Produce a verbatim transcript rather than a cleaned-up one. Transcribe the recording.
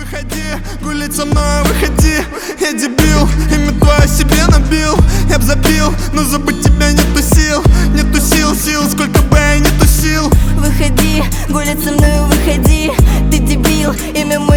Выходи, гулять со мной, выходи. Я дебил, имя твое себе набил. Я б забил, но забыть тебя нету сил. Нету сил, сил, сколько бы я не тусил. Выходи, гулять со мной, выходи. Ты дебил, имя